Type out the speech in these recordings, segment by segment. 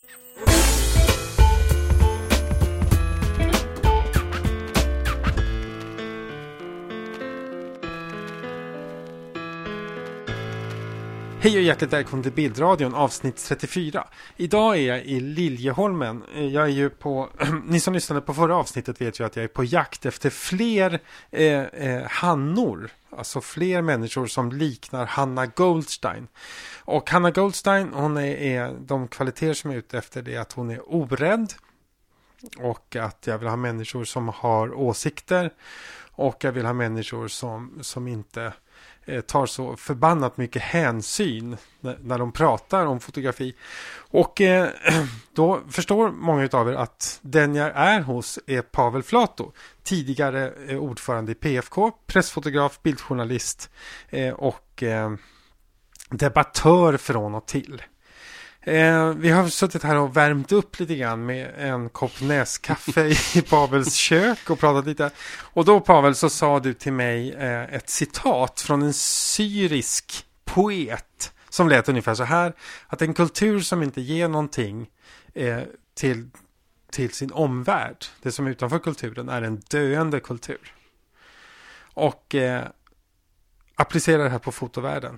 Hej och hjärtligt välkommen till Bildradion avsnitt 34. Idag är jag i Liljeholmen. Jag är ju på, ni som lyssnade på förra avsnittet vet ju att jag är på jakt efter fler hannor. Alltså fler människor som liknar Hanna Goldstein. Och Hanna Goldstein, hon är de kvaliteter som jag är ute efter, det är att hon är orädd. Och att jag vill ha människor som har åsikter. Och jag vill ha människor som inte tar så förbannat mycket hänsyn när de pratar om fotografi. Och då förstår många av er att den jag är hos är Pavel Flato, tidigare ordförande i PFK, pressfotograf, bildjournalist och debattör från och till. Vi har suttit här och värmt upp lite grann med en kopp näskaffe i Pavels kök och pratat lite. Och då, Pavel, så sa du till mig ett citat från en syrisk poet som lät ungefär så här: att en kultur som inte ger någonting till sin omvärld, det som är utanför kulturen, är en döende kultur. Och applicera det här på fotovärlden.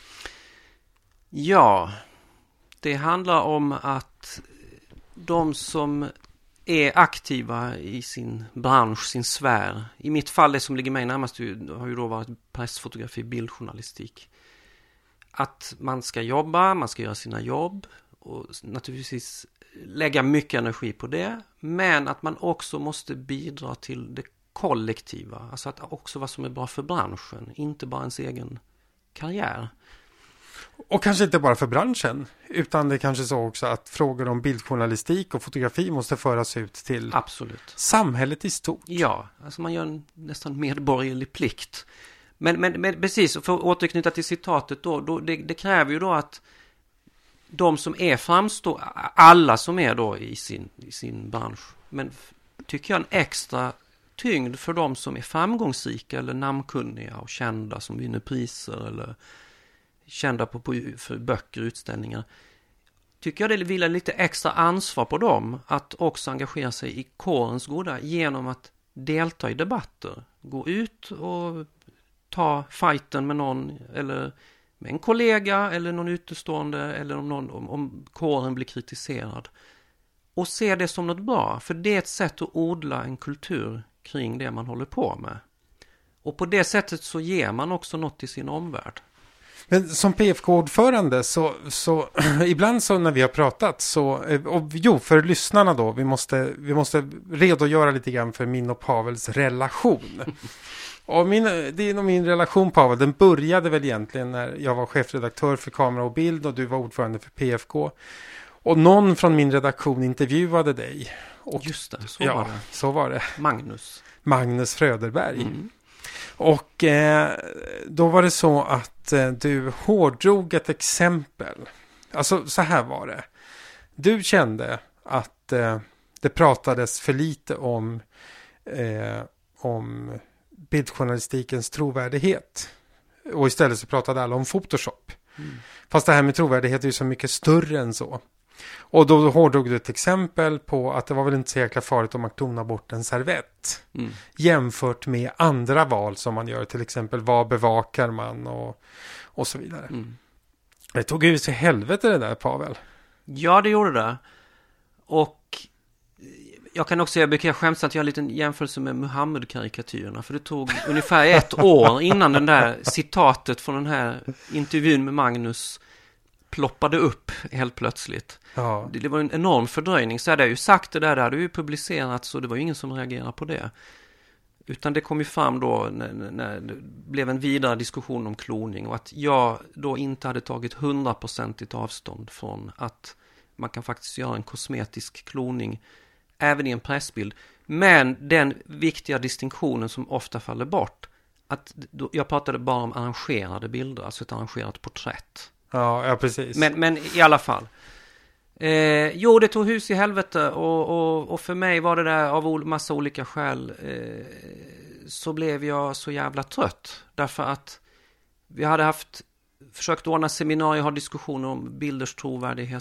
Ja, det handlar om att de som är aktiva i sin bransch, sin sfär. I mitt fall, det som ligger mig närmast har ju då varit pressfotografi, bildjournalistik. Att man ska jobba, man ska göra sina jobb och naturligtvis lägga mycket energi på det. Men att man också måste bidra till det kollektiva. Alltså att också vad som är bra för branschen, inte bara ens egen karriär. Och kanske inte bara för branschen, utan det är kanske så också att frågor om bildjournalistik och fotografi måste föras ut till samhället i stort. Ja, alltså man gör en nästan medborgerlig plikt. Men precis, för att återknyta till citatet då det kräver ju då att de som är alla som är då i sin bransch, men tycker jag en extra tyngd för de som är framgångsrika eller namnkunniga och kända som vinner priser eller kända för böcker och utställningar, tycker jag det vilar lite extra ansvar på dem att också engagera sig i kårens goda genom att delta i debatter. Gå ut och ta fighten med någon eller med en kollega eller någon utestående eller om kåren blir kritiserad. Och se det som något bra, för det är ett sätt att odla en kultur kring det man håller på med. Och på det sättet så ger man också något till sin omvärld. Men som PFK-ordförande så ibland så när vi har pratat för lyssnarna då, vi måste redogöra lite grann för min och Pavels relation. Och det är nog min relation, Pavel, den började väl egentligen när jag var chefredaktör för Kamera och Bild och du var ordförande för PFK. Och någon från min redaktion intervjuade dig. Och, just det, så var det. Magnus Fröderberg. Mm. Och då var det så att du hårdrog ett exempel. Alltså så här var det. Du kände att det pratades för lite om bildjournalistikens trovärdighet. Och istället så pratade alla om Photoshop. Mm. Fast det här med trovärdighet är ju så mycket större än så. Och då hårdrog du ett exempel på att det var väl inte så jäkla farligt om man tonar bort en servett. Mm. Jämfört med andra val som man gör. Till exempel vad bevakar man och så vidare. Mm. Det tog ju sig helvete det där, Pavel. Ja, det gjorde det. Och jag kan också säga, jag brukar skämtsamt göra en liten jämförelse med Muhammed-karikatyrerna. För det tog ungefär 1 år innan den där citatet från den här intervjun med Magnus ploppade upp helt plötsligt. Ja. Det var en enorm fördröjning. Så hade jag ju sagt det hade ju publicerats och det var ju ingen som reagerade på det. Utan det kom ju fram då när det blev en vidare diskussion om kloning och att jag då inte hade tagit 100% avstånd från att man kan faktiskt göra en kosmetisk kloning även i en pressbild. Men den viktiga distinktionen som ofta faller bort, att jag pratade bara om arrangerade bilder, alltså ett arrangerat porträtt. Ja, precis. Men i alla fall. Jo, det tog hus i helvete och för mig var det där av massa olika skäl så blev jag så jävla trött. Därför att vi hade försökt ordna seminarier och ha diskussioner om bilders trovärdighet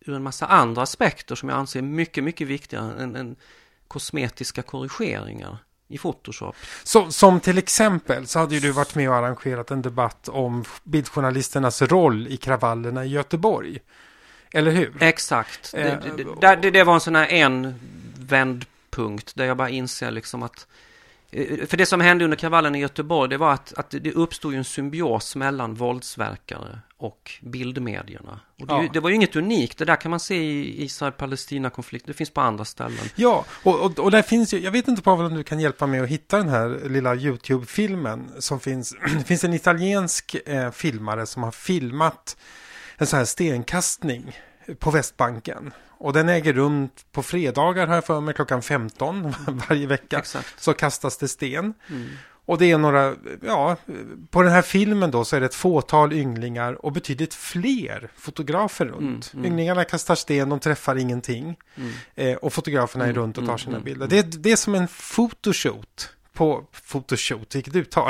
ur en massa andra aspekter som jag anser mycket, mycket viktigare än kosmetiska korrigeringar i Photoshop. Som till exempel så hade ju du varit med och arrangerat en debatt om bildjournalisternas roll i kravallerna i Göteborg. Eller hur? Exakt. Det var en sån här en vändpunkt där jag bara inser liksom att för det som hände under kravallen i Göteborg, det var att det uppstod ju en symbios mellan våldsverkare och bildmedierna. Och det var ju inget unikt. Det där kan man se i Israel-Palestina-konflikten. Det finns på andra ställen. Ja, och där finns ju, jag vet inte Pavel om du kan hjälpa mig att hitta den här lilla YouTube-filmen som finns. Det finns en italiensk filmare som har filmat en sån här stenkastning på Västbanken. Och den äger rum på fredagar här för mig klockan 15 varje vecka. Exakt. Så kastas det sten. Och det är några, på den här filmen då så är det ett fåtal ynglingar och betydligt fler fotografer runt. Ynglingarna kastar sten, de träffar ingenting. Och fotograferna är runt och tar sina bilder. Det är som en photoshoot. Vilket uttal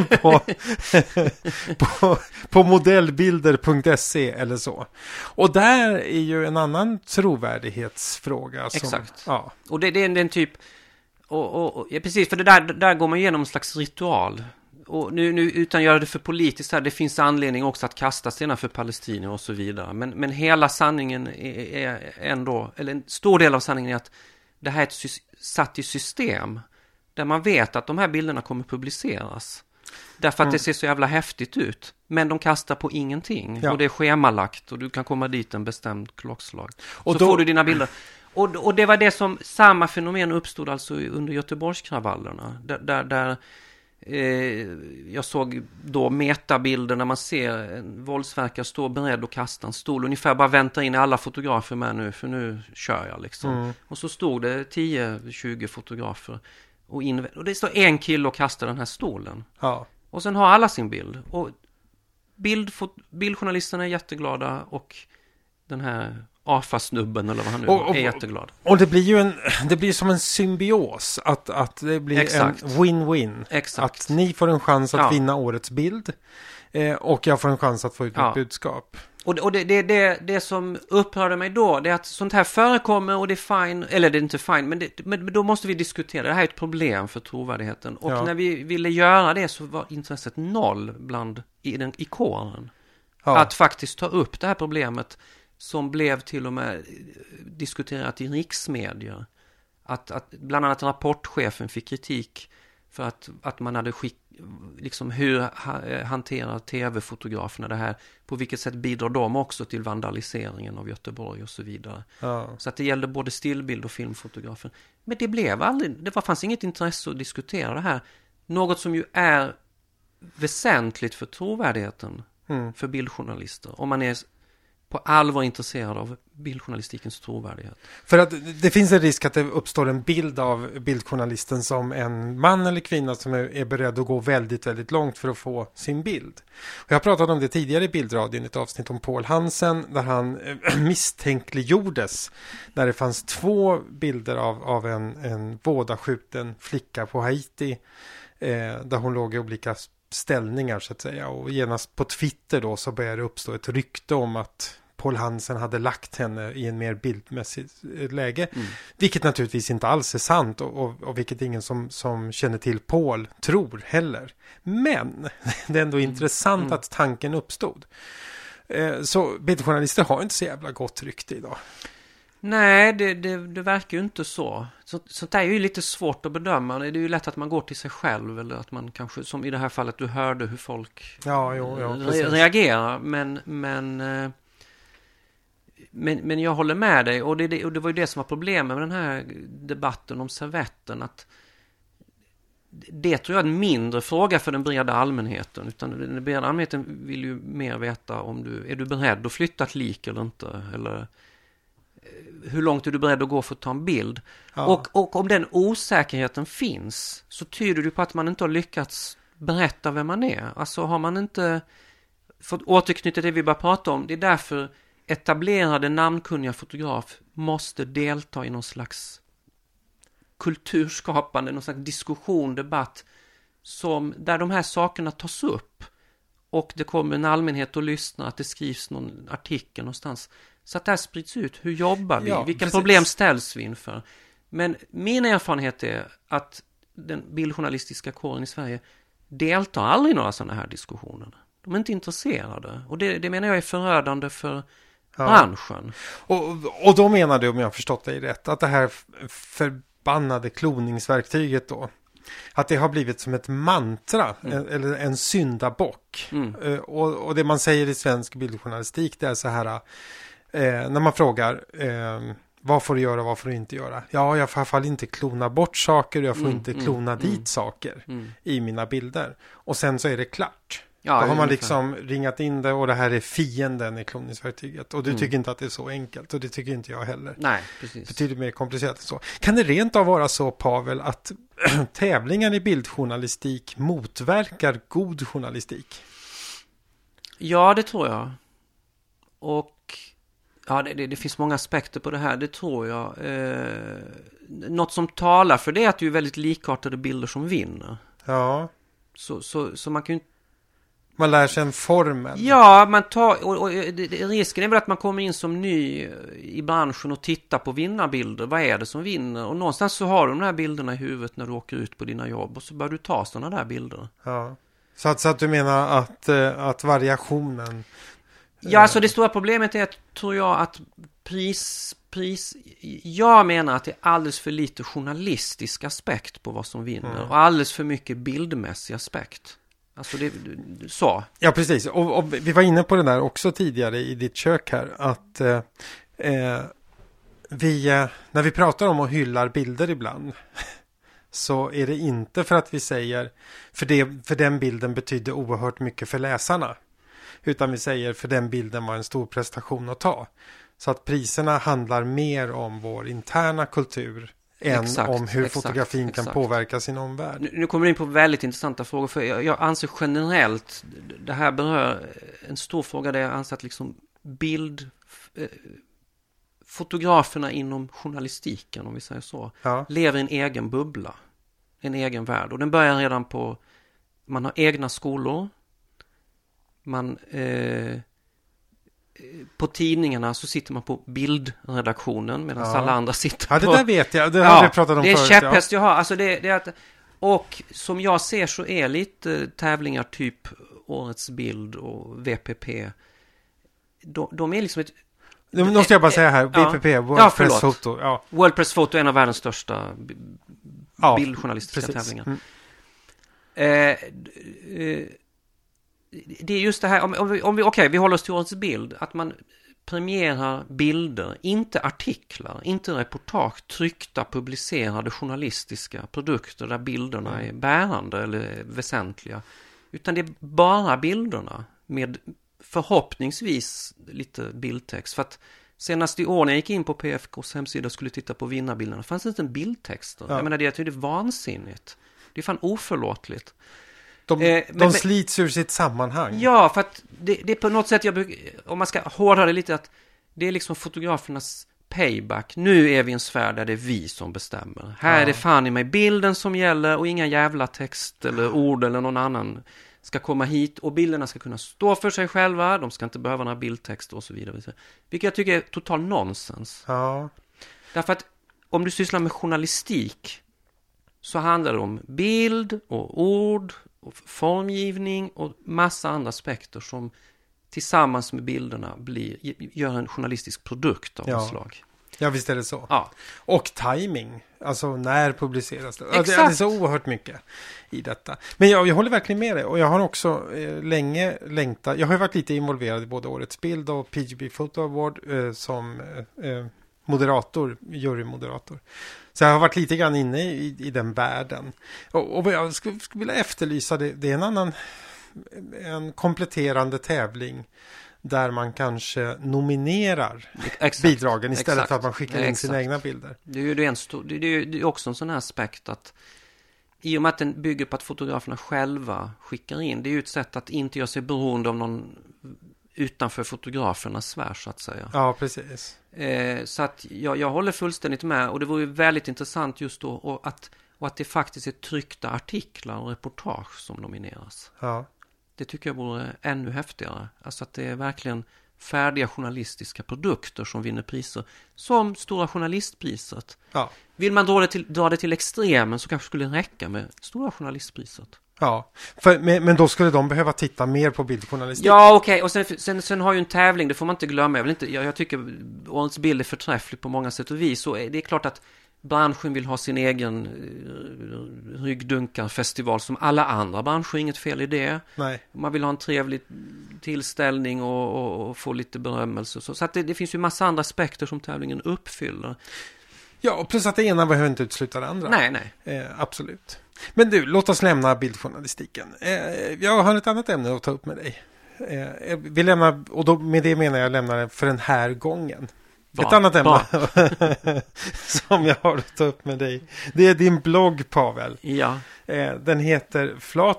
på modellbilder.se eller så. Och där är ju en annan trovärdighetsfråga. Exakt. Ja. Och det är en typ ja, precis, för det där går man igenom en slags ritual. Och nu utan att göra det för politiskt här, det finns anledning också att kasta stenar för palestinier och så vidare. Men hela sanningen är ändå, eller en stor del av sanningen är att det här är satt i system. Där man vet att de här bilderna kommer publiceras. Därför att det ser så jävla häftigt ut. Men de kastar på ingenting. Ja. Och det är schemalagt. Och du kan komma dit en bestämd klockslag. Och så får du dina bilder. Och det var det som, samma fenomen uppstod alltså under Göteborgskravallerna. Där jag såg då metabilder när man ser en våldsverkare stå beredd och kasta en stol. Ungefär bara vänta in alla fotografer med nu. För nu kör jag liksom. Och så stod det 10-20 fotografer. Och det står en kille och kastar den här stolen. Ja. Och sen har alla sin bild. Och bildjournalisterna är jätteglada. Och den här AFA-snubben eller vad han nu är jätteglad. Och det blir ju det blir som en symbios. Att det blir Exakt. En win-win. Exakt. Att ni får en chans att vinna årets bild. Och jag får en chans att få ut mitt budskap. Och det som upprörde mig då, det är att sånt här förekommer och det är fine, eller det är inte fine, men då måste vi diskutera. Det här är ett problem för trovärdigheten. Och när vi ville göra det så var intresset noll i kåren. Ja. Att faktiskt ta upp det här problemet som blev till och med diskuterat i riksmedier. Att bland annat rapportchefen fick kritik för att man hade liksom hur hanterar tv-fotograferna det här, på vilket sätt bidrar de också till vandaliseringen av Göteborg och så vidare. Ja. Så att det gällde både stillbild och filmfotografer. Men det blev aldrig, fanns inget intresse att diskutera det här. Något som ju är väsentligt för trovärdigheten för bildjournalister. Om man är på allvar intresserad av bildjournalistikens trovärdighet. För att det finns en risk att det uppstår en bild av bildjournalisten som en man eller kvinna som är beredd att gå väldigt, väldigt långt för att få sin bild. Och jag pratade om det tidigare i Bildradion, ett avsnitt om Paul Hansen där han misstänkliggjordes när det fanns 2 bilder av en vådaskjuten flicka på Haiti där hon låg i olika ställningar så att säga, och genast på Twitter då så började det uppstå ett rykte om att Paul Hansen hade lagt henne i en mer bildmässigt läge. Vilket naturligtvis inte alls är sant och vilket ingen som känner till Paul tror heller. Men det är ändå intressant att tanken uppstod. Så bildjournalister har inte så jävla gott rykte idag. Nej, det verkar ju inte så. Sånt där är ju lite svårt att bedöma. Det är ju lätt att man går till sig själv eller att man kanske, som i det här fallet, du hörde hur folk reagerar. Men jag håller med dig och det var ju det som var problemet med den här debatten om servetten, att det tror jag är en mindre fråga för den breda allmänheten, utan den breda allmänheten vill ju mer veta om är du beredd att flytta ett lik eller inte, eller hur långt är du beredd att gå för att ta en bild. Och om den osäkerheten finns så tyder det på att man inte har lyckats berätta vem man är. Alltså har man inte fått återknyta det vi bara pratade om. Det är därför etablerade namnkunniga fotograf måste delta i någon slags kulturskapande, någon slags diskussion, debatt där de här sakerna tas upp och det kommer en allmänhet att lyssna, att det skrivs någon artikel någonstans. Så att det här sprids ut. Hur jobbar vi? Ja, Vilka precis. problem ställs vi inför? Men min erfarenhet är att den bildjournalistiska kåren i Sverige deltar aldrig i några sådana här diskussioner. De är inte intresserade. Och det menar jag är förödande för branschen. Och då menar du, om jag har förstått dig rätt, att det här förbannade kloningsverktyget då, att det har blivit som ett mantra eller en syndabock. Och det man säger i svensk bildjournalistik, det är så här, när man frågar vad får du göra, vad får du inte göra? Ja, jag får i alla fall inte klona bort saker, jag får inte klona dit saker i mina bilder. Och sen så är det klart. Ja, då har man liksom ringat in det och det här är fienden i kloningsverktyget. Och du tycker inte att det är så enkelt, och det tycker inte jag heller. Nej, precis. Betydligt mer komplicerat än så. Kan det rent av vara så, Pavel, att tävlingar i bildjournalistik motverkar god journalistik? Ja, det tror jag. Och ja, det finns många aspekter på det här, det tror jag. Något som talar för det är att det är väldigt likartade bilder som vinner. Ja. Så man kan ju inte... Man lär sig en formel. Ja, man tar... Och risken är väl att man kommer in som ny i branschen och tittar på vinnarbilder. Vad är det som vinner? Och någonstans så har du de här bilderna i huvudet när du åker ut på dina jobb. Och så börjar du ta sådana där bilder. Ja. Så att du menar att variationen... Ja, alltså det stora problemet är, tror jag, att jag menar att det är alldeles för lite journalistisk aspekt på vad som vinner. Och alldeles för mycket bildmässig aspekt. Alltså det så. Ja, precis. Och vi var inne på det där också tidigare i ditt kök här. Att när vi pratar om och hyllar bilder ibland, så är det inte för att vi säger för den bilden betydde oerhört mycket för läsarna. Utan vi säger för den bilden var en stor prestation att ta. Så att priserna handlar mer om vår interna kultur än om hur fotografin kan påverka sin omvärld. Nu kommer du in på väldigt intressanta frågor. För jag anser generellt, det här berör en stor fråga där jag anser att liksom fotograferna inom journalistiken, om vi säger så, lever i en egen bubbla. En egen värld. Och den börjar redan på, man har egna skolor. Man på tidningarna så sitter man på bildredaktionen medan alla andra sitter på... Ja, det där vet jag. Det har vi pratat om förut. Det är käpphäst jag har. Alltså det är att, och som jag ser så är lite tävlingar typ Årets bild och VPP. De är liksom ett... Nu måste jag bara säga här, VPP, World Press Photo. Ja. World Press Photo är en av världens största bildjournalistiska tävlingar. Det är just det här, vi håller oss till Årets bild, att man premierar bilder, inte artiklar, inte reportage, tryckta, publicerade journalistiska produkter där bilderna är bärande eller väsentliga, utan det är bara bilderna med förhoppningsvis lite bildtext. För att senast i år när jag gick in på PFKs hemsida och skulle titta på vinnarbilderna fanns det inte en bildtext. Jag menar, det är vansinnigt. Det är fan oförlåtligt. De slits ur sitt sammanhang. Ja, för att det är på något sätt, om man ska hårdra det lite, att det är liksom fotografernas payback. Nu är vi i en sfär där det är vi som bestämmer. Här är det fan i mig bilden som gäller och inga jävla text eller ord eller någon annan ska komma hit, och bilderna ska kunna stå för sig själva, de ska inte behöva några bildtexter och så vidare. Vilket jag tycker är total nonsens. Ja. Därför att om du sysslar med journalistik så handlar det om bild och ord och formgivning och massa andra aspekter som tillsammans med bilderna gör en journalistisk produkt av något slag. Ja, visst är det så. Ja. Och timing, alltså när publiceras det? Exakt. Det är så oerhört mycket i detta. Men jag håller verkligen med dig, och jag har också länge längtat. Jag har varit lite involverad i både Årets bild och PGB Photo Award som jurymoderator. Så jag har varit lite grann inne i den världen. Och vad jag skulle vilja efterlysa, det är en kompletterande tävling där man kanske nominerar bidragen istället för att man skickar in sina egna bilder. Det är ju också en sån här aspekt att i och med att den bygger på att fotograferna själva skickar in, det är ju ett sätt att inte göra sig beroende av någon utanför fotografernas sfär, så att säga. Ja, precis. Så att jag håller fullständigt med, och det vore ju väldigt intressant just då och att det faktiskt är tryckta artiklar och reportage som nomineras. Ja. Det tycker jag vore ännu häftigare. Alltså att det är verkligen färdiga journalistiska produkter som vinner priser, som Stora journalistpriset. Ja. Vill man dra det till extremen så kanske skulle det räcka med Stora journalistpriset. Ja, men då skulle de behöva titta mer på bildjournalistik. Ja, okej. Och sen har ju en tävling, det får man inte glömma. Jag tycker årets bild är förträfflig på många sätt och vis. Så det är klart att branschen vill ha sin egen ryggdunkarfestival som alla andra branscher, inget fel i det. Nej. Man vill ha en trevlig tillställning och få lite berömmelse. Så att det finns ju massa andra aspekter som tävlingen uppfyller. Ja, plus att det ena behöver inte utesluta det andra. Nej. Absolut. Men du, låt oss lämna bildjournalistiken. Jag har ett annat ämne att ta upp med dig. Vi lämnar, och då, med det menar jag lämnar det för den här gången. Bra, ett annat ämne som jag har att ta upp med dig. Det är din blogg, Pavel. Ja. Den heter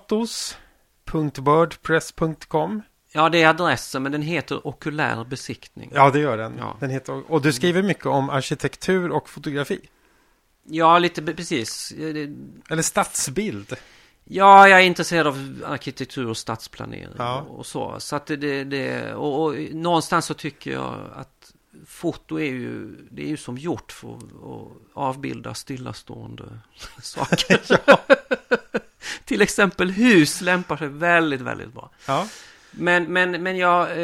flatos.wordpress.com. Ja, det är adressen, men den heter Okulär besiktning. Ja, det gör den. Ja. Den heter, och du skriver mycket om arkitektur och fotografi. Ja, lite precis. Eller stadsbild. Ja, jag är intresserad av arkitektur och stadsplanering och så. Så att och någonstans så tycker jag att foto är ju som gjort för att avbilda stillastående saker. Till exempel hus lämpar sig väldigt, väldigt bra. Ja. Men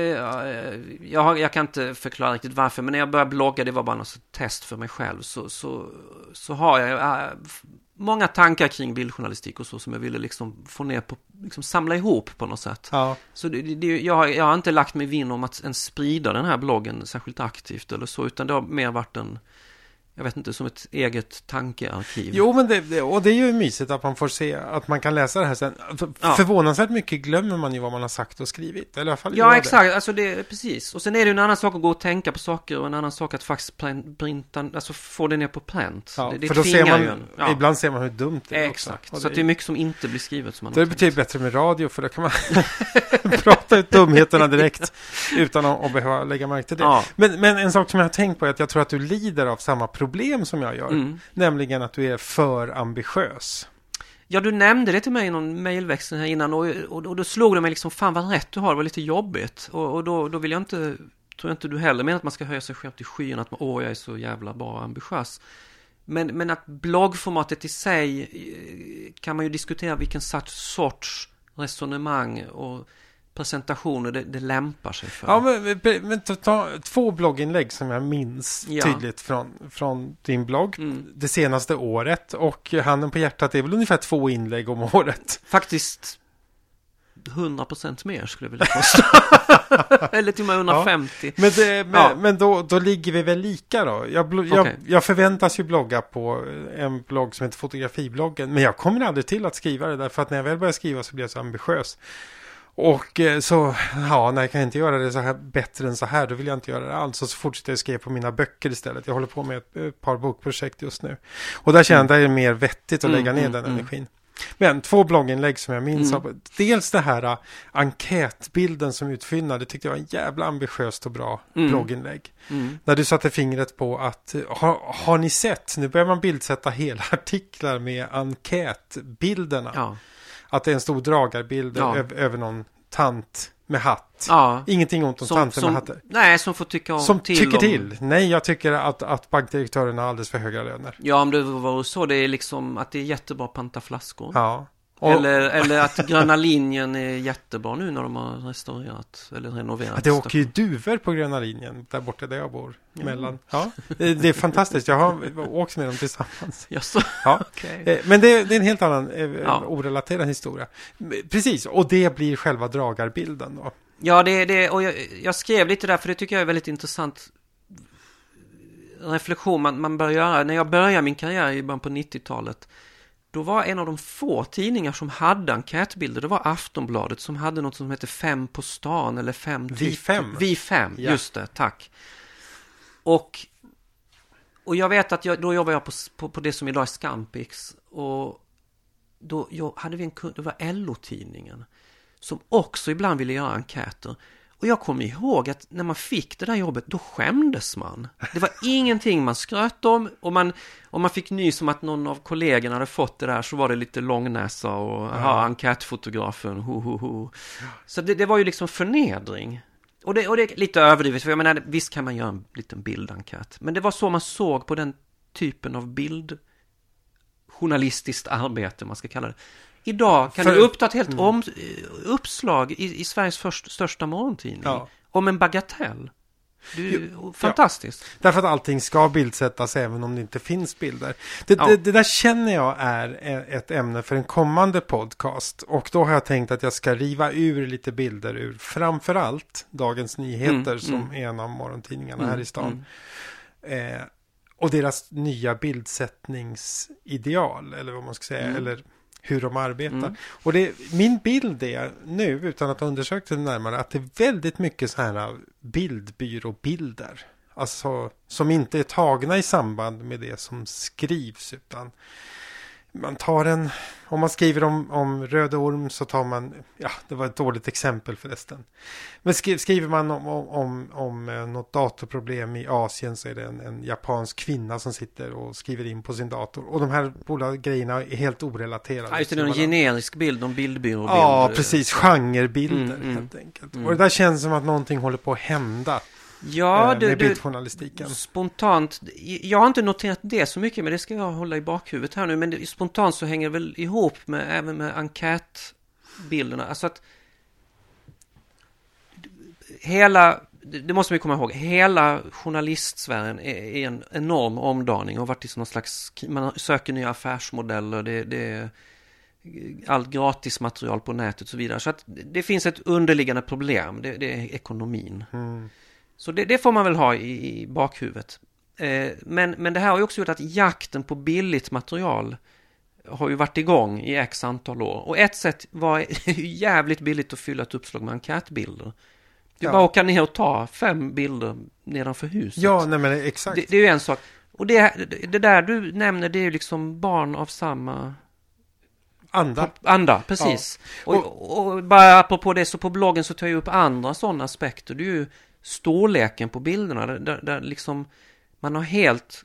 jag kan inte förklara riktigt varför. Men när jag började blogga, det var bara något test för mig själv. Så har jag många tankar kring bildjournalistik och så som jag ville liksom få ner på, liksom samla ihop på något sätt. Ja. Så jag har inte lagt mig vinn om att ens sprida den här bloggen särskilt aktivt eller så, utan det har mer varit jag vet inte, som ett eget tankearkiv. Jo, men det är ju mysigt att man får se att man kan läsa det här sen. Förvånansvärt mycket glömmer man ju vad man har sagt och skrivit. Eller i alla fall exakt. Alltså det är precis. Och sen är det ju en annan sak att gå och tänka på saker och en annan sak att faktiskt printa, alltså få det ner på pränt. Ja, det för då ser man, ja. Ibland ser man hur dumt det är. Exakt. Också. Så det är mycket som inte blir skrivet som man det betyder bättre med radio, för då kan man prata ut dumheterna direkt utan att behöva lägga märke till det. Ja. Men en sak som jag har tänkt på är att jag tror att du lider av samma problem som jag gör. Nämligen att du är för ambitiös. Ja, du nämnde det till mig i någon mejlväxling här innan och då slog det mig liksom, fan vad rätt du har, det var lite jobbigt. Och då vill jag inte, tror jag inte du heller menar att man ska höja sig själv till skyn, att jag är så jävla bra och ambitiös. Men att bloggformatet i sig kan man ju diskutera vilken sorts resonemang och presentationer det lämpar sig för. Ja, men ta 2 blogginlägg som jag minns tydligt från din blogg det senaste året, och handen på hjärtat är väl ungefär 2 inlägg om året. Faktiskt 100% mer skulle jag vilja påstå. Eller till och med 150. Ja. Men då ligger vi väl lika då. Jag förväntas ju blogga på en blogg som heter Fotografibloggen, men jag kommer aldrig till att skriva det, därför att när jag väl börjar skriva så blir jag så ambitiös. Och så, när jag kan inte göra det så här bättre än så här, då vill jag inte göra det alls. Och så fortsätter jag skriva på mina böcker istället. Jag håller på med ett par bokprojekt just nu. Och där känner jag att det är mer vettigt att lägga ner den energin. Men 2 blogginlägg som jag minns av. Dels det här enkätbilden som utfyllnad. Det tyckte jag var en jävla ambitiöst och bra blogginlägg. Där du satte fingret på att har ni sett, nu börjar man bildsätta hela artiklar med enkätbilderna. Ja. Att det är en stor dragarbild över någon tant med hatt. Ja. Ingenting ont om tanter med hatter. Nej, som får tycka som tycker till. Nej, jag tycker att bankdirektörerna har alldeles för höga löner. Ja, om det var så, det är liksom att det är jättebra att panta flaskor. Ja. Eller att Gröna linjen är jättebra nu när de har restaurerat eller renoverat. Det åker ju duvor på Gröna linjen där borta där jag bor. Mellan. Ja, det är fantastiskt. Jag har åkt med dem tillsammans. Jaså? Ja. Okay. Men det är en helt annan orelaterad historia. Precis, och det blir själva dragarbilden då. Ja, och jag skrev lite där, för det tycker jag är väldigt intressant reflektion man bör göra. När jag började min karriär i början på 90-talet, då var en av de få tidningar som hade enkätbilder, det var Aftonbladet, som hade något som heter 5 på stan eller 5 Vi 5, just det, tack. Och jag vet att då jobbade jag på det som idag är Scampix, och då hade vi en kund, det var LO-tidningen, som också ibland ville göra enkäter. Och jag kommer ihåg att när man fick det där jobbet, då skämdes man. Det var ingenting man skröt om. Och man fick nys om att någon av kollegorna hade fått det där, så var det lite långnäsa och enkätfotografen, ho. Så det var ju liksom förnedring. Och det är lite överdrivet, för jag menar, visst kan man göra en liten bildenkät. Men det var så man såg på den typen av bildjournalistiskt arbete, man ska kalla det. Idag kan du uppta ett helt uppslag i Sveriges största morgontidning om en bagatell. Fantastiskt. Därför att allting ska bildsättas även om det inte finns bilder. Det där känner jag är ett ämne för en kommande podcast. Och då har jag tänkt att jag ska riva ur lite bilder ur framförallt Dagens Nyheter som är en av morgontidningarna här i stan. Och deras nya bildsättningsideal, eller vad man ska säga, eller hur de arbetar. Och min bild är nu, utan att ha undersökt det närmare, att det är väldigt mycket så här bildbyråbilder. Alltså som inte är tagna i samband med det som skrivs, utan man tar om man skriver om Röde Orm så tar man, det var ett dåligt exempel förresten. Men skriver man om något datorproblem i Asien, så är det en japansk kvinna som sitter och skriver in på sin dator. Och de här båda grejerna är helt orelaterade. Ja, just det, en generisk bild, en bildbyråbild. Ja, precis. Genrebilder helt enkelt. Och det där känns som att någonting håller på att hända. Med bildjournalistiken. Spontant, jag har inte noterat det så mycket, men det ska jag hålla i bakhuvudet här nu. Men spontant så hänger det väl ihop även med enkätbilderna. Alltså att det måste vi komma ihåg, hela journalistsfären är en enorm omdaning och har varit i sån slags, man söker nya affärsmodeller, det är allt gratis material på nätet och så vidare. Så att det finns ett underliggande problem, det är ekonomin. Så det får man väl ha i bakhuvudet. Men det här har ju också gjort att jakten på billigt material har ju varit igång i x antal år. Och ett sätt var jävligt billigt att fylla ett uppslag med enkätbilder. Du bara åka ner och ta 5 bilder nedanför huset. Ja, nej men exakt. Det är ju en sak. Och det där du nämner, det är ju liksom barn av samma... Anda, precis. Ja. Och bara apropå det, så på bloggen så tar jag upp andra sådana aspekter. Det är ju storleken på bilderna där liksom man har helt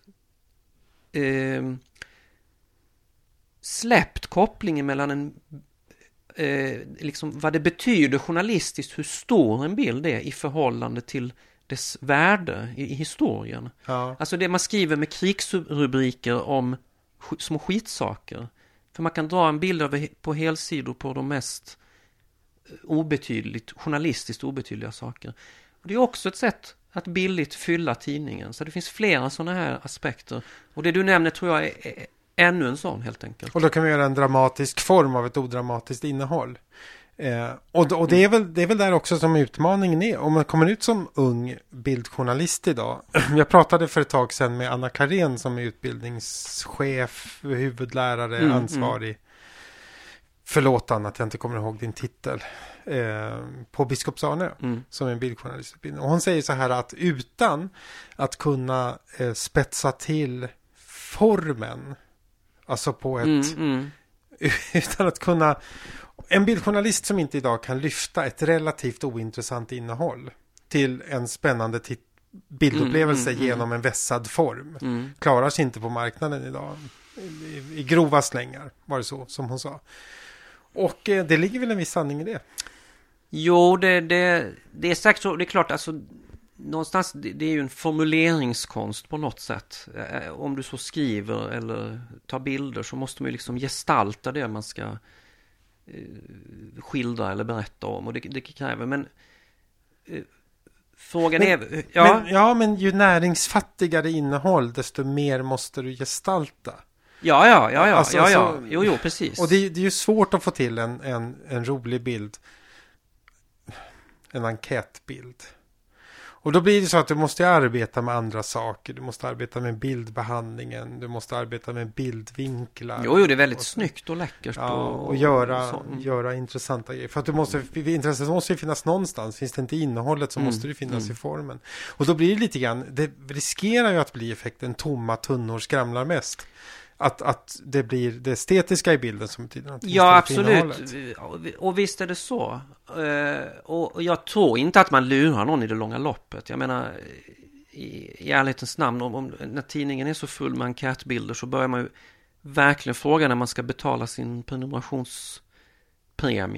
släppt kopplingen mellan liksom vad det betyder journalistiskt, hur stor en bild är i förhållande till dess värde i historien. Ja. Alltså det man skriver med krigsrubriker om små skitsaker. För man kan dra en bild på helsidor på de mest journalistiskt obetydliga saker. Och det är också ett sätt att billigt fylla tidningen. Så det finns flera sådana här aspekter. Och det du nämner tror jag är ännu en sån helt enkelt. Och då kan vi göra en dramatisk form av ett odramatiskt innehåll. Och det är väl där också som utmaningen är. Om man kommer ut som ung bildjournalist idag. Jag pratade för ett tag sedan med Anna Karén som är utbildningschef, huvudlärare, ansvarig. Förlåt Anna att jag inte kommer ihåg din titel. På Biskopsarnö som är en bildjournalistutbildning. Och hon säger så här att utan att kunna spetsa till formen, alltså på ett utan att kunna, en bildjournalist som inte idag kan lyfta ett relativt ointressant innehåll till en spännande bildupplevelse genom en vässad form klarar sig inte på marknaden idag. I grova slängar var det så som hon sa. Och det ligger väl en viss sanning i det. Jo, det är säkert så. Det är klart, alltså någonstans, det är ju en formuleringskonst på något sätt. Om du så skriver eller tar bilder så måste man ju liksom gestalta det man ska skildra eller berätta om. Och det kräver, men frågan är... Men ju näringsfattigare innehåll, desto mer måste du gestalta. Jo, precis. Och det är ju svårt att få till en rolig bild. En enkätbild. Och då blir det så att du måste arbeta med andra saker. Du måste arbeta med bildbehandlingen. Du måste arbeta med bildvinklar. Jo, det är väldigt snyggt och läckert. Ja, och göra intressanta grejer. För att intresset måste ju finnas någonstans. Finns det inte innehållet så måste det finnas i formen. Och då blir det lite grann, det riskerar ju att bli effekten tomma tunnor skramlar mest. Att det blir det estetiska i bilden som betyder något. Ja, absolut. Och visst är det så. Och jag tror inte att man lurar någon i det långa loppet. Jag menar, i ärlighetens namn, när tidningen är så full med enkätbilder så börjar man ju verkligen fråga när man ska betala sin prenumerationspremie.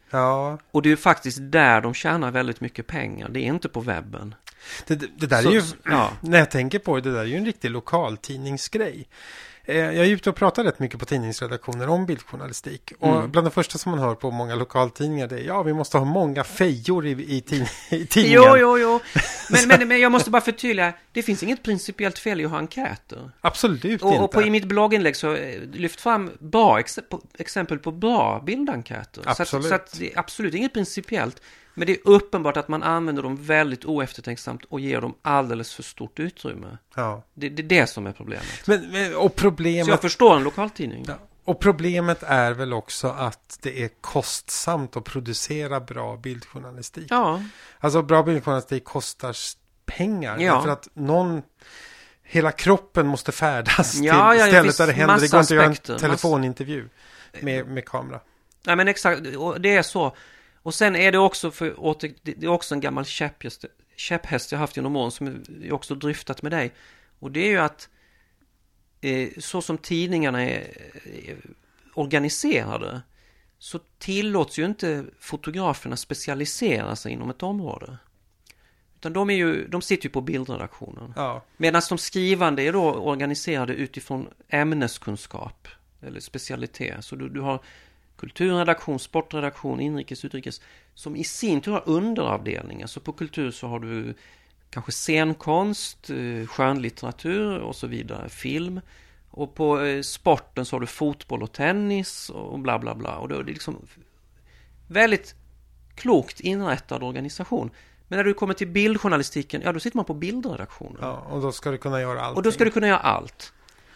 Ja. Och det är ju faktiskt där de tjänar väldigt mycket pengar. Det är inte på webben. Det där Så, är ju, ja. när jag tänker på det där är ju en riktig lokaltidningsgrej. Jag är ute och pratar rätt mycket på tidningsredaktioner om bildjournalistik. Och bland det första som man hör på många lokaltidningar det är vi måste ha många fejor i tidningen. Jo. Men jag måste bara förtydliga. Det finns inget principiellt fel i att ha enkäter. Absolut inte. Och i mitt blogginlägg så lyft fram bra exempel på bra bildenkäter. Absolut. Så att det är absolut inget principiellt. Men det är uppenbart att man använder dem väldigt oeftertänksamt och ger dem alldeles för stort utrymme. Ja. Det är det som är problemet. Och problemet... Så jag förstår en lokaltidning. Ja. Och problemet är väl också att det är kostsamt att producera bra bildjournalistik. Ja. Alltså bra bildjournalistik kostar pengar. Ja. För att hela kroppen måste färdas till stället där det händer. Det går inte att göra en telefonintervju med kamera. Nej men exakt, det är så. Och sen är det också det är också en gammal käpphäst jag haft genom åren som jag också dryftat med dig. Och det är ju att så som tidningarna är organiserade så tillåts ju inte fotograferna specialisera sig inom ett område. Utan de sitter ju på bildredaktionen. Ja. Medan de skrivande är då organiserade utifrån ämneskunskap eller specialitet. Så du har kulturredaktion, sportredaktion, inrikes, utrikes som i sin tur har underavdelningar. Så på kultur så har du kanske scenkonst, skönlitteratur och så vidare, film. Och på sporten så har du fotboll och tennis och bla bla bla. Och det är liksom väldigt klokt inrättad organisation. Men när du kommer till bildjournalistiken, då sitter man på bildredaktionen. Ja, och då ska du kunna göra allt. Och då ska du kunna göra allt.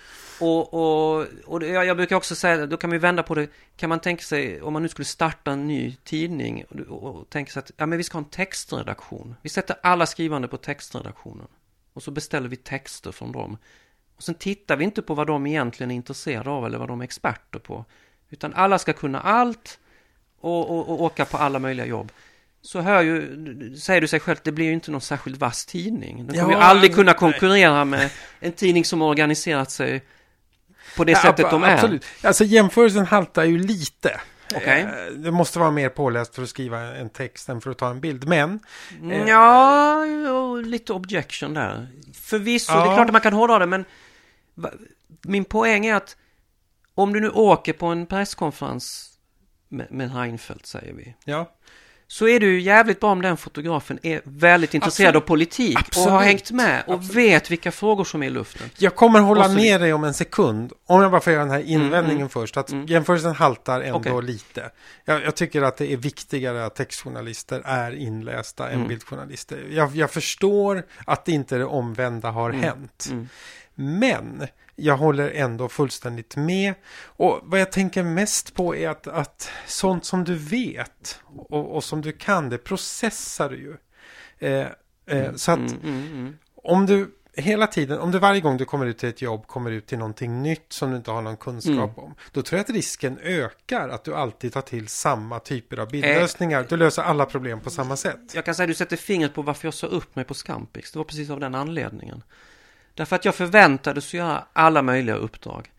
Och jag brukar också säga, då kan vi vända på det. Kan man tänka sig, om man nu skulle starta en ny tidning och tänka sig att men vi ska ha en textredaktion. Vi sätter alla skrivande på textredaktionen. Och så beställer vi texter från dem. Och sen tittar vi inte på vad de egentligen är intresserade av eller vad de är experter på. Utan alla ska kunna allt och åka på alla möjliga jobb. Så säger du sig själv, det blir ju inte någon särskilt vass tidning. Den kommer ju aldrig kunna konkurrera med en tidning som har organiserat sig på det sättet de är. Absolut. Alltså jämförelsen haltar ju lite. Okay. Det måste vara mer påläst för att skriva en text än för att ta en bild. Men... lite objection där. Förvisso, det är klart att man kan hålla det, men min poäng är att om du nu åker på en presskonferens med Reinfeldt, säger vi. Ja. Så är det ju jävligt bra om den fotografen är väldigt intresserad av politik och har hängt med och vet vilka frågor som är i luften. Jag kommer hålla med dig om en sekund. Om jag bara får göra den här invändningen först. Att jämförelsen haltar ändå lite. Jag tycker att det är viktigare att textjournalister är inlästa än bildjournalister. Jag förstår att det inte det omvända har hänt. Men jag håller ändå fullständigt med. Och vad jag tänker mest på är att sånt som du vet och som du kan, det processar du ju. Så att om du hela tiden, om du varje gång du kommer ut till ett jobb kommer ut till någonting nytt som du inte har någon kunskap om, då tror jag att risken ökar att du alltid tar till samma typer av bildlösningar. Du löser alla problem på samma sätt. Jag kan säga att du sätter fingret på varför jag sa upp mig på Scampix. Det var precis av den anledningen. Därför att jag förväntades göra alla möjliga uppdrag.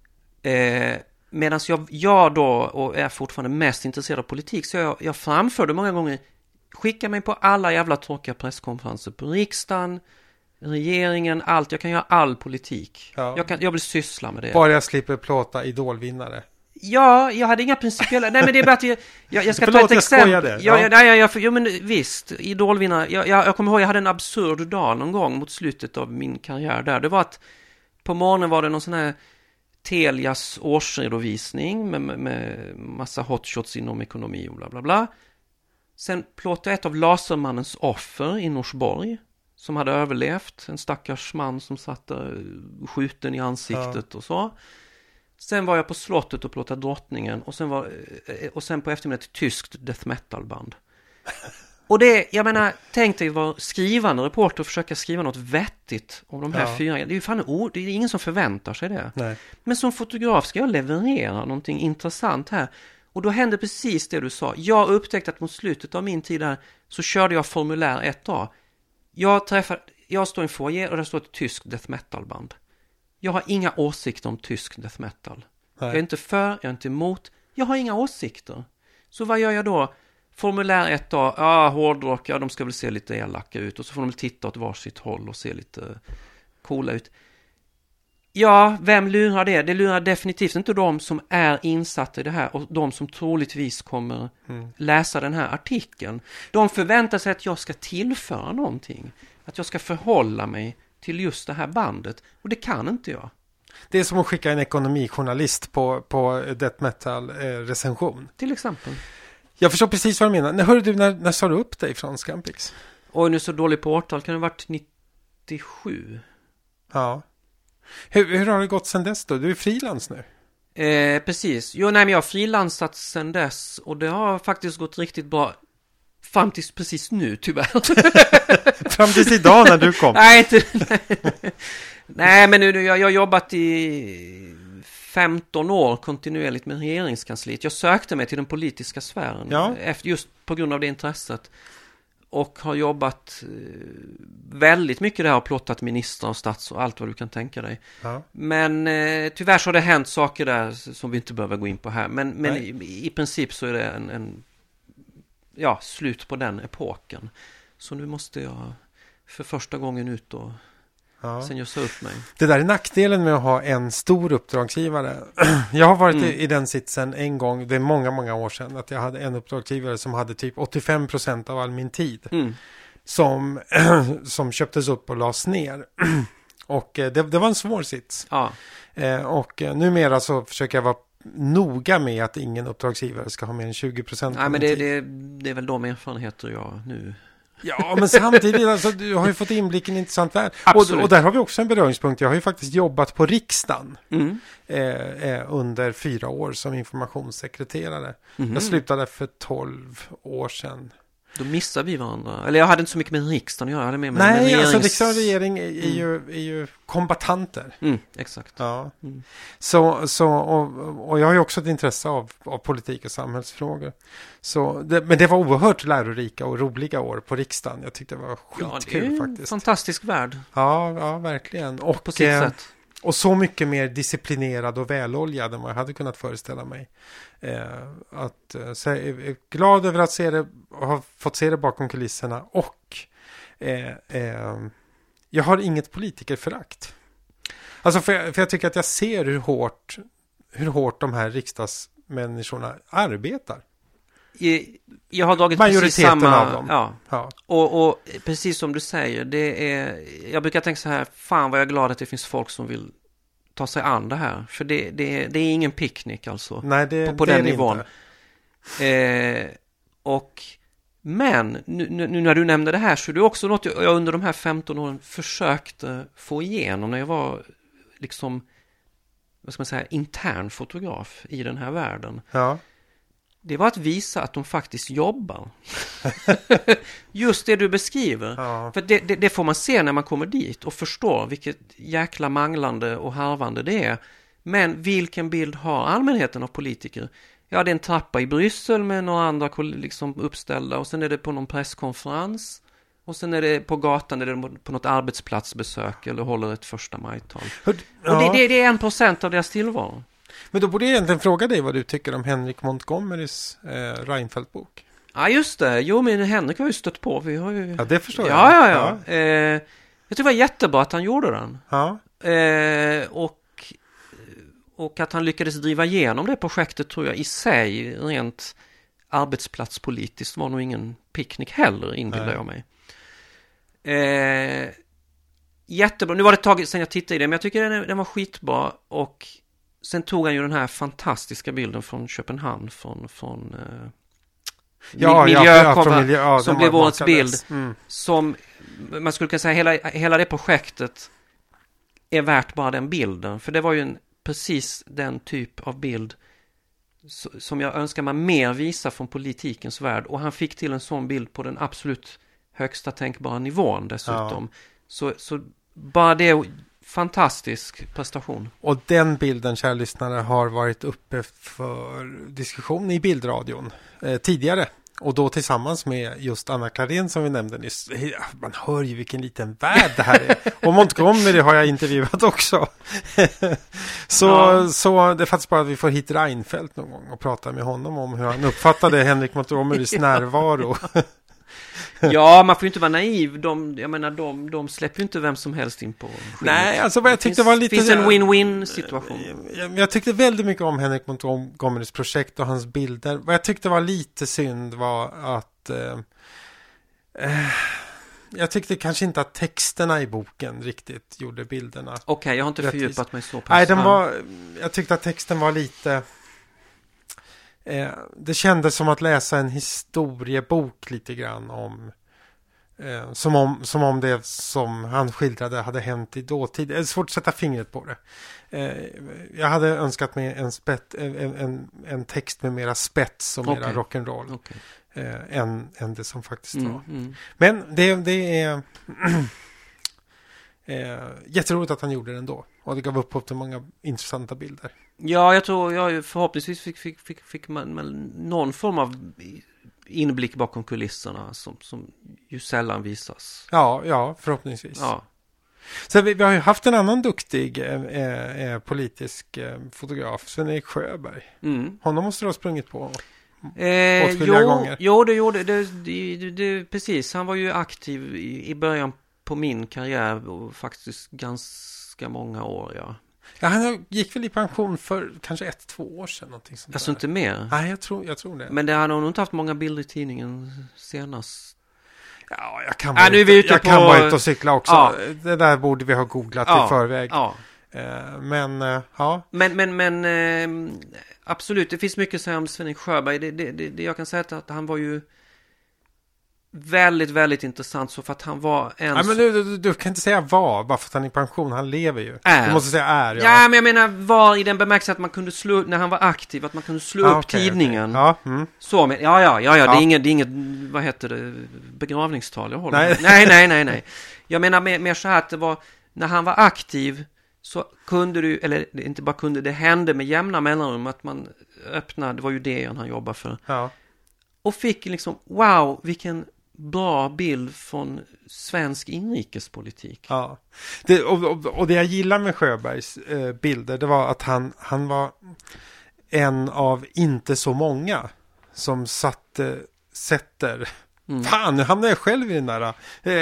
Medan jag då och är fortfarande mest intresserad av politik, så jag framförde många gånger, skicka mig på alla jävla tråkiga presskonferenser på riksdagen, regeringen, allt. Jag kan göra all politik. Ja. Jag vill syssla med det. Bara jag slipper plåta idolvinnare. Ja, jag hade inga principiella... Nej, men det är bara att jag ska ta ett exempel. Ja, men visst, idolvinnare. Jag kommer ihåg, jag hade en absurd dag någon gång mot slutet av min karriär där. Det var att på morgonen var det någon sån här Telias årsredovisning med massa hotshots inom ekonomi och bla bla bla. Sen plåtade ett av Lasermannens offer i Norsborg som hade överlevt. En stackars man som satt där skjuten i ansiktet och så. Sen var jag på slottet och plåtade drottningen. Och sen på eftermiddagen ett tyskt death metal band. Och jag menar, tänk dig vara skrivande reporter och försöka skriva något vettigt om de här fyra. Det är ju ingen som förväntar sig det. Nej. Men som fotograf ska jag leverera någonting intressant här. Och då hände precis det du sa. Jag upptäckte att mot slutet av min tid där så körde jag formulär 1A. Jag står i en foyer och där står ett tyskt death metal band. Jag har inga åsikter om tysk death metal. Nej. Jag är inte för, jag är inte emot. Jag har inga åsikter. Så vad gör jag då? Formulär 1 då, hårdrock, de ska väl se lite elaka ut. Och så får de titta åt varsitt håll och se lite coola ut. Ja, vem lurar det? Det lurar definitivt inte de som är insatta i det här och de som troligtvis kommer läsa den här artikeln. De förväntar sig att jag ska tillföra någonting. Att jag ska förhålla mig till just det här bandet. Och det kan inte jag. Det är som att skicka en ekonomijournalist på death metal-recension. Till exempel. Jag förstår precis vad du menar. Hörde du, när sa du upp dig från Scampix? Oj, nu är så dålig på årtal. Kan det ha varit 97? Ja. Hur har det gått sedan dess då? Du är frilans nu. Precis. Jo, nej, men jag har frilansat sedan dess. Och det har faktiskt gått riktigt bra. Fram tills precis nu, tyvärr. Fram tills idag när du kom. Nej, nej, men nu, jag har jobbat i 15 år kontinuerligt med regeringskansliet. Jag sökte mig till den politiska sfären just på grund av det intresset. Och har jobbat väldigt mycket där och plottat ministrar och stats och allt vad du kan tänka dig. Ja. Men tyvärr så har det hänt saker där som vi inte behöver gå in på här. Men i princip så är det en slut på den epoken. Så nu måste jag för första gången ut och sen jag sa upp mig. Det där är nackdelen med att ha en stor uppdragsgivare. Jag har varit i den sitsen en gång, det är många, många år sedan, att jag hade en uppdragsgivare som hade typ 85% av all min tid. Som köptes upp och lades ner. Och det var en svår sits. Ja. Och numera så försöker jag vara noga med att ingen uppdragsgivare ska ha mer än 20%. Nej, men det är väl de erfarenheter jag nu... Ja, men samtidigt, alltså, du har ju fått inblick i en intressant värld. Och där har vi också en beröringspunkt. Jag har ju faktiskt jobbat på riksdagen under 4 år som informationssekreterare. Jag slutade för 12 år sedan. Då missar vi varandra. Eller jag hade inte så mycket med riksdagen att göra. Med Nej, alltså riksdag och regering är ju kombatanter. Exakt. Ja. Och jag har ju också ett intresse av politik och samhällsfrågor. Men det var oerhört lärorika och roliga år på riksdagen. Jag tyckte det var skitkul faktiskt. Det är en fantastisk värld. Ja, verkligen. Och på sitt sätt. Och så mycket mer disciplinerad och väloljad än vad jag hade kunnat föreställa mig. Jag är glad över att ha fått se det bakom kulisserna. Och jag har inget politikerförakt. Alltså för jag tycker att jag ser hur hårt de här riksdagsmänniskorna arbetar. Jag har dragit majoriteten precis samma av dem. Ja. Och precis som du säger, jag brukar tänka så här, fan vad jag är glad att det finns folk som vill ta sig an det här, för det är ingen picknick alltså. Nej, på den nivån. Men nu när du nämnde det här, så är det också något jag under de här 15 åren försökte få igenom när jag var liksom, vad ska man säga, intern fotograf i den här världen. Ja. Det var att visa att de faktiskt jobbar. Just det du beskriver. Ja. För det får man se när man kommer dit och förstår vilket jäkla manglande och harvande det är. Men vilken bild har allmänheten av politiker? Ja, det är en trappa i Bryssel med några andra liksom uppställda. Och sen är det på någon presskonferens. Och sen är det på gatan, eller på något arbetsplatsbesök eller håller ett 1 maj-tal. Ja. Och det är 1% av deras tillvaro. Men då borde jag egentligen fråga dig vad du tycker om Henrik Montgomerys Reinfeldt-bok. Ja, just det. Jo, men Henrik har ju stött på. Vi har ju... Ja, det förstår jag. Ja. Jag tycker det var jättebra att han gjorde den. Ja. Och att han lyckades driva igenom det projektet, tror jag i sig rent arbetsplatspolitiskt var nog ingen picknick heller, inbillar jag mig. Jättebra. Nu var det ett tag sedan jag tittade i det, men jag tycker den var skitbra. Och sen tog han ju den här fantastiska bilden från Köpenhamn från Miljökova, som blev årets bild. Som man skulle kunna säga, hela det projektet är värt bara den bilden. För det var ju precis den typ av bild som jag önskar man mer visa från politikens värld. Och han fick till en sån bild på den absolut högsta tänkbara nivån dessutom. Ja. Så bara det är fantastisk prestation. Och den bilden, kära lyssnare, har varit uppe för diskussion i bildradion tidigare. Och då tillsammans med just Anna Klarén som vi nämnde nyss. Man hör ju vilken liten värld det här är. Och Montgomery har jag intervjuat också. Så det är faktiskt bara att vi får hit Reinfeldt någon gång och prata med honom om hur han uppfattade Henrik Montgomerys närvaro. Ja, man får ju inte vara naiv. De släpper ju inte vem som helst in på skinnet. Nej, alltså vad jag tyckte var lite... Det finns en win-win situation. Jag tyckte väldigt mycket om Henrik Montgomerys projekt och hans bilder. Vad jag tyckte var lite synd var att... jag tyckte kanske inte att texterna i boken riktigt gjorde bilderna. Okej, jag har inte fördjupat mig så pass. Nej, jag tyckte att texten var lite... det kändes som att läsa en historiebok lite grann om som om det som han skildrade hade hänt i dåtid. Det är svårt att sätta fingret på det. Jag hade önskat mig en text med mera spets och mera rock'n'roll än det som faktiskt var. Men det är jätteroligt att han gjorde det ändå. Och det gav upphov till många intressanta bilder. Ja, jag tror förhoppningsvis fick man någon form av inblick bakom kulisserna som ju sällan visas. Ja, förhoppningsvis. Ja. Så vi har ju haft en annan duktig politisk fotograf, Sven-Erik Sjöberg. Honom måste du ha sprungit på åtskilliga gånger. Jo, det gjorde det precis. Han var ju aktiv i början på min karriär och faktiskt ganska många år, ja. Ja, han gick väl i pension för kanske 1-2 år sedan. Någonting sånt alltså där. Inte mer? Nej, jag tror det. Men det hade nog inte haft många bilder i tidningen senast. Ja, jag kan vara ute och cykla också. Ja. Det där borde vi ha googlat i förväg. Ja. Men absolut, det finns mycket att säga om Sven-Erik Sjöberg. Det jag kan säga är att han var ju väldigt, väldigt intressant så för att han var en... Ja, men du kan inte säga bara för att han är i pension, han lever ju. Du måste säga Ja, men jag menar var i den bemärkelsen att man kunde slå när han var aktiv, att man kunde slå upp tidningen. Okay. Ja, Så, men, ja. Det är inget, vad heter det, begravningstal jag håller. Nej. Jag menar mer så här att det var, när han var aktiv så kunde du, eller inte bara kunde, det hände med jämna mellanrum att man öppnade, det var ju det han jobbade för. Ja. Och fick liksom, wow, vilken bra bild från svensk inrikespolitik. Ja. Och det jag gillar med Sjöbergs bilder, det var att han var en av inte så många som sätter fan, nu hamnar jag själv i den där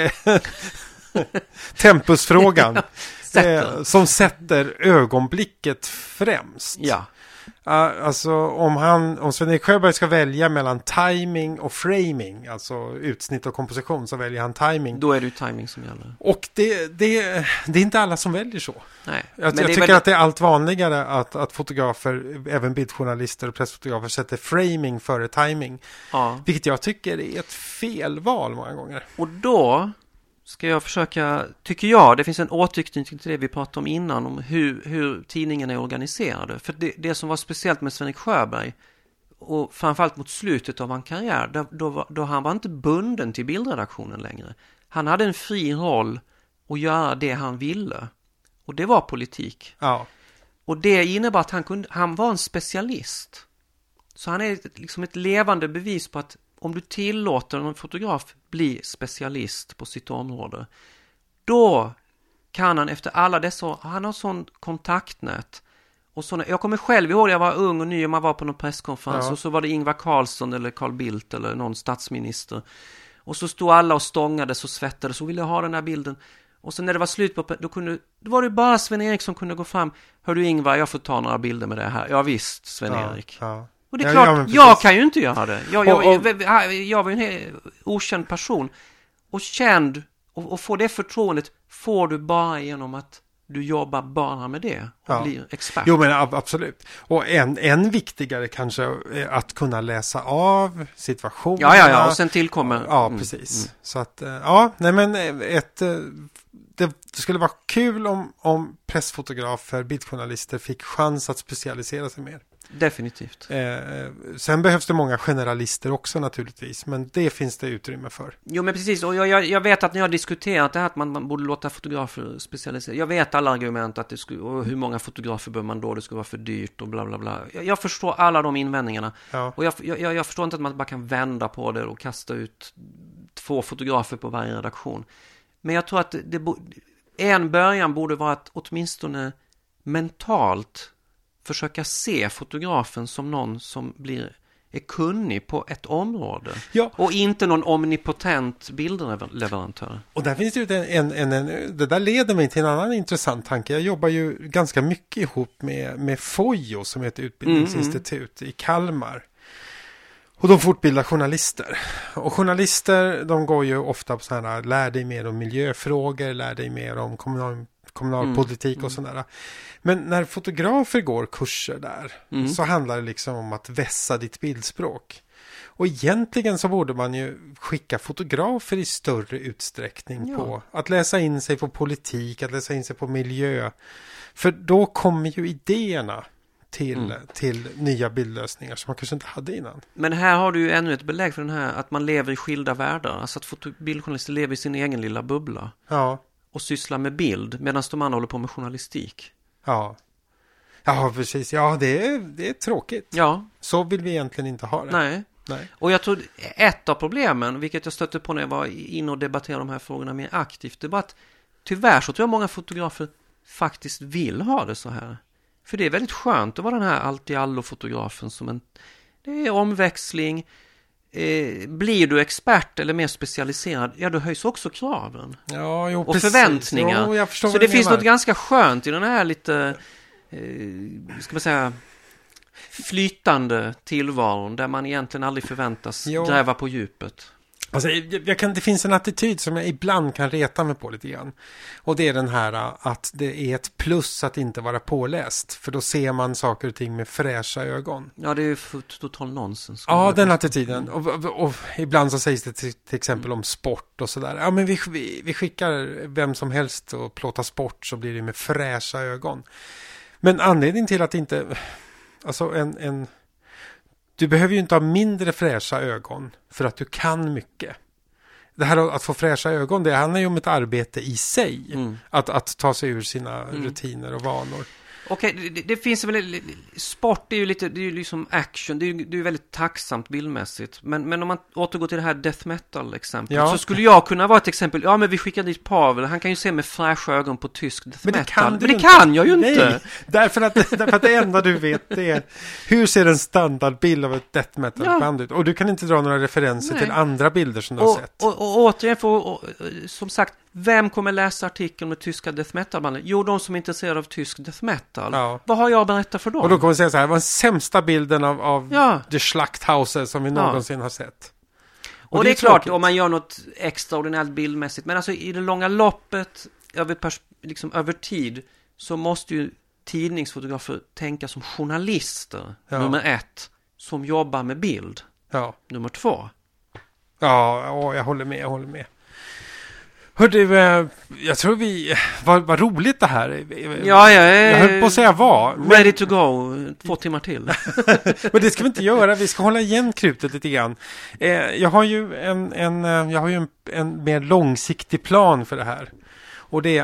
tempusfrågan som sätter ögonblicket främst. Ja. Alltså om Sven-Erik Sjöberg ska välja mellan timing och framing, alltså utsnitt och komposition, så väljer han timing. Då är det ju timing som gäller. Och det är inte alla som väljer så. Nej. Jag tycker att det är allt vanligare att fotografer, även bildjournalister och pressfotografer, sätter framing före timing. Ja. Vilket jag tycker är ett felval många gånger. Och då ska jag försöka, tycker jag, det finns en återknytning till det vi pratade om innan, om hur tidningen är organiserade. För det som var speciellt med Sven-Erik Sjöberg, och framförallt mot slutet av hans karriär, då han var inte bunden till bildredaktionen längre. Han hade en fri roll att göra det han ville. Och det var politik. Ja. Och det innebar att han var en specialist. Så han är liksom ett levande bevis på att om du tillåter en fotograf bli specialist på sitt område, då kan han efter alla dessa år, han har sån kontaktnät. Och jag kommer själv ihåg, jag var ung och ny och man var på någon presskonferens och så var det Ingvar Carlsson eller Carl Bildt eller någon statsminister. Och så stod alla och stångades och svettades och ville ha den här bilden. Och sen när det var slut på, då var det bara Sven-Erik som kunde gå fram. Hör du Ingvar, jag får ta några bilder med det här. Ja visst, Sven-Erik. Ja. Och det är klart, jag kan ju inte göra det. Jag var ju en okänd person. Och känd, och få det förtroendet får du bara genom att du jobbar bara med det och blir expert. Jo, men absolut. Och än viktigare kanske är att kunna läsa av situationen. Ja, och sen tillkommer... Ja, precis. Så att, det skulle vara kul om pressfotografer, bildjournalister fick chans att specialisera sig mer. Definitivt. Sen behövs det många generalister också naturligtvis, men det finns det utrymme för. Jo, men precis, och jag vet att när jag har diskuterat det här att man borde låta fotografer specialisera. Jag vet alla argument att det skulle, och hur många fotografer bör man då, det skulle vara för dyrt och bla bla bla. Jag förstår alla de invändningarna. Ja. Och jag förstår inte att man bara kan vända på det och kasta ut 2 fotografer på varje redaktion. Men jag tror att en början borde vara att åtminstone mentalt försöka se fotografen som någon som är kunnig på ett område. Ja. Och inte någon omnipotent bildleverantör. Och där finns det ju det där leder mig till en annan intressant tanke. Jag jobbar ju ganska mycket ihop med FOJO som är ett utbildningsinstitut i Kalmar. Och de fortbildar journalister. Och journalister, de går ju ofta på sådana här, lär dig mer om miljöfrågor, lär dig mer om kommunalpolitik och sådär. Men när fotografer går kurser där så handlar det liksom om att vässa ditt bildspråk. Och egentligen så borde man ju skicka fotografer i större utsträckning på att läsa in sig på politik, att läsa in sig på miljö. För då kommer ju idéerna till nya bildlösningar som man kanske inte hade innan. Men här har du ju ännu ett belägg för den här att man lever i skilda världar. Alltså att bildjournalister lever i sin egen lilla bubbla. Ja. Och sysslar med bild medan de andra håller på med journalistik. Ja. Ja, precis. Ja, det är tråkigt. Ja. Så vill vi egentligen inte ha det. Nej. Och jag tror ett av problemen, vilket jag stötte på när jag var inne och debatterade de här frågorna mer aktivt, det var att tyvärr så tror jag många fotografer faktiskt vill ha det så här. För det är väldigt skönt att vara den här allt-i-allo-fotografen som det är omväxling. Blir du expert eller mer specialiserad, ja då höjs också kraven. Ja, jo, och precis. Förväntningar. Jo, jag förstår så det finns något ganska skönt i den här lite, ska man säga, flytande tillvaron där man egentligen aldrig förväntas gräva på djupet. Alltså, det finns en attityd som jag ibland kan reta mig på lite grann. Och det är den här att det är ett plus att inte vara påläst. För då ser man saker och ting med fräscha ögon. Ja, det är ju total nonsens. Ja, den attityden. Och ibland så sägs det till exempel om sport och sådär. Ja, men vi skickar vem som helst och plåta sport så blir det med fräscha ögon. Men anledningen till att inte... Alltså du behöver ju inte ha mindre fräscha ögon för att du kan mycket. Det här att få fräscha ögon, det handlar ju om ett arbete i sig. Att ta sig ur sina rutiner och vanor. Okej, det finns väl... Sport är ju lite... Det är ju liksom action. Det är ju väldigt tacksamt bildmässigt. Men om man återgår till det här death metal-exemplet så skulle jag kunna vara ett exempel. Ja, men vi skickar dit Pavel. Han kan ju se med fräscha ögon på tysk death metal. Men det kan jag ju inte. Nej, därför att det enda du vet det är hur ser en standardbild av ett death metal-band ut. Och du kan inte dra några referenser till andra bilder som du har sett. Och återigen, som sagt, vem kommer läsa artikeln med tyska death metal-banden? Jo, de som är intresserade av tysk death metal. Ja. Vad har jag att berätta för dem? Och då kommer jag säga så här, det var den sämsta bilden av The Schlachthauser som vi någonsin har sett. Och det är klart, om man gör något extraordinärt bildmässigt. Men alltså i det långa loppet, över tid, så måste ju tidningsfotografer tänka som journalister. Nummer 1, som jobbar med bild. Ja. Nummer 2. Ja, jag håller med. Hörde, jag tror vad roligt det här. Ja, jag höll på att säga ready to go 2 timmar till. Men det ska vi inte göra. Vi ska hålla igen krutet lite grann. Jag har ju en mer långsiktig plan för det här. Och det är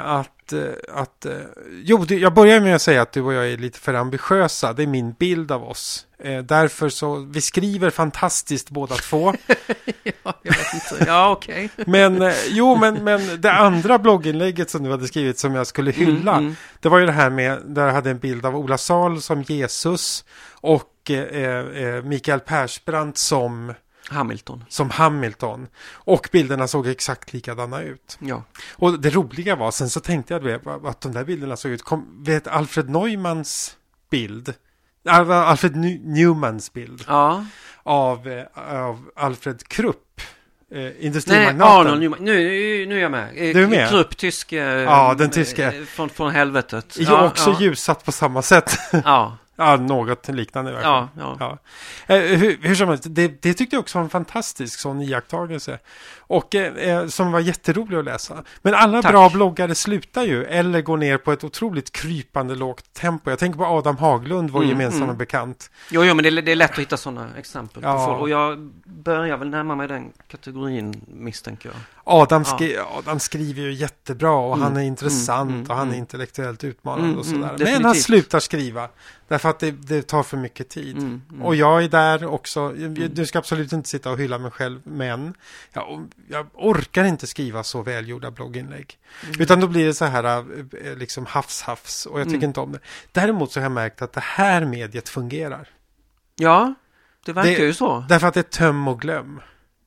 jag börjar med att säga att du och jag är lite för ambitiösa. Det är min bild av oss. Därför så, vi skriver fantastiskt båda två. Ja, jag vet inte. Ja, okej. Men det andra blogginlägget som du hade skrivit som jag skulle hylla, det var ju det här med, där jag hade en bild av Ola Sal som Jesus och Mikael Persbrandt som Hamilton. Och bilderna såg exakt likadana ut. Ja. Och det roliga var, sen så tänkte jag att de där bilderna såg ut, vet Alfred Neumanns bild, Alfred Newmans bild av Alfred Krupp, industrimagnaten. Nej, Arnold Newman. Nu är jag med. Du är med? Krupp, tyske. Ja, den tyske. Från helvetet. Också ljusat på samma sätt. Ja. Ja, något liknande i alla fall. Ja. Hur som helst, det tyckte jag också var en fantastisk sån iakttagelse. Och som var jätterolig att läsa. Men alla bra bloggare slutar ju, eller går ner på ett otroligt krypande lågt tempo. Jag tänker på Adam Haglund, vår gemensamma bekant. Jo, men det är lätt att hitta sådana exempel på folk. Och jag börjar väl närma mig den kategorin, misstänker jag. Adam skriver ju jättebra och han är intressant och han är intellektuellt utmanande och sådär. Men han slutar skriva därför att det tar för mycket tid. Och jag är där också. Du ska absolut inte sitta och hylla mig själv, men jag orkar inte skriva så välgjorda blogginlägg. Utan då blir det så här liksom hafs och jag tycker inte om det. Däremot så har jag märkt att det här mediet fungerar. Ja, det verkar ju så. Därför att det är töm och glöm.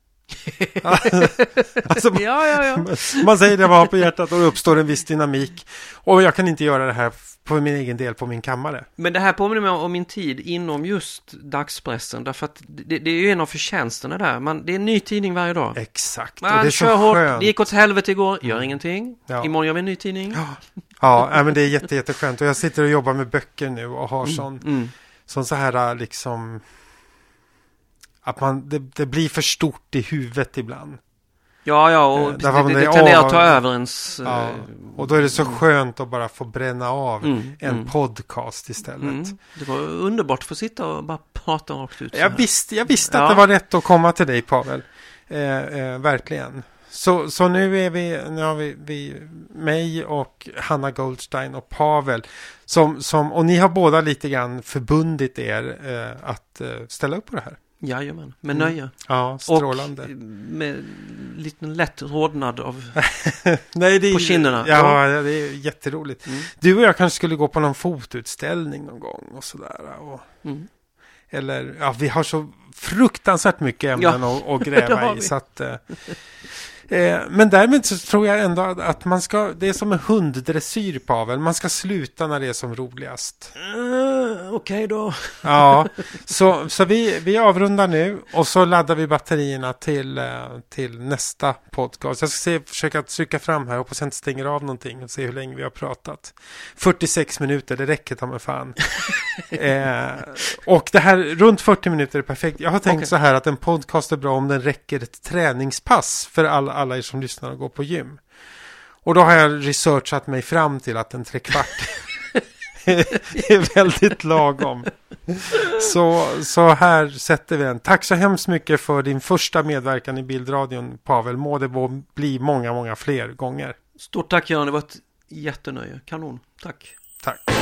Alltså, ja. Man säger det, man har på hjärtat och det uppstår en viss dynamik. Och jag kan inte göra det här på min egen del på min kammare. Men det här påminner mig om min tid inom just dagspressen. Därför att det är ju en av förtjänsterna där. Det är en ny tidning varje dag. Exakt. Man och det är kör så hårt. skönt. Det gick åt helvete igår. Gör ingenting. Ja. Imorgon gör vi en ny tidning. Ja, men det är jätteskönt. Och jag sitter och jobbar med böcker nu och har sån så här liksom... Att det blir för stort i huvudet ibland. Ja, och det tenderar att ta över ens... Ja, och då är det så skönt att bara få bränna av en podcast istället. Det var underbart att få sitta och bara prata rakt ut. Jag visste att det var rätt att komma till dig, Pavel. Verkligen. Så nu har vi mig och Hanna Goldstein och Pavel och ni har båda lite grann förbundit er att ställa upp på det här. Jajamän, med nöje. Ja, strålande. Och med lite lätt rodnad av på kinderna. Ja, det är jätteroligt. Du och jag kanske skulle gå på någon fotutställning någon gång och sådär. Eller, vi har så fruktansvärt mycket ämnen att gräva i. Så att, men därmed så tror jag ändå att man ska, det är som en hunddressyr, Pavel. Man ska sluta när det är som roligast. Okej då. Ja, så vi avrundar nu och så laddar vi batterierna till nästa podcast. Jag ska försöka trycka fram här, hoppas jag inte stänger av någonting och se hur länge vi har pratat. 46 minuter, det räcker ta mig fan. Och det här, runt 40 minuter är perfekt. Jag har tänkt så här att en podcast är bra om den räcker ett träningspass för alla er som lyssnar och går på gym. Och då har jag researchat mig fram till att en 3/4 är väldigt lagom. Så här sätter vi den. Tack så hemskt mycket för din första medverkan i Bildradion, Pavel. Må det bli många, många fler gånger. Stort tack, Göran. Det var ett jättenöje. Kanon. Tack.